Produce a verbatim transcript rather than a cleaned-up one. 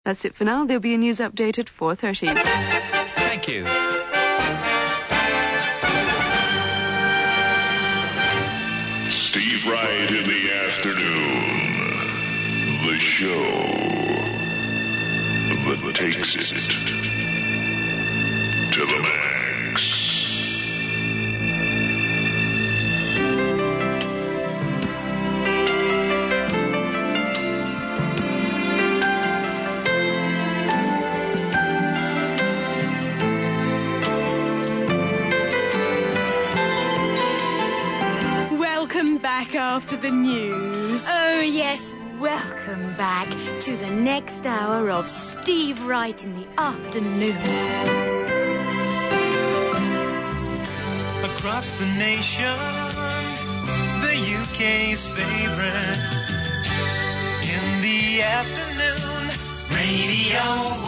That's it for now. There'll be a news update at four thirty. Thank you. Steve Wright in the afternoon. The show that takes it to the max. Welcome back after the news. Oh, yes, welcome back to the next hour of Steve Wright in the afternoon. Across the nation, the U K's favorite. In the afternoon, Radio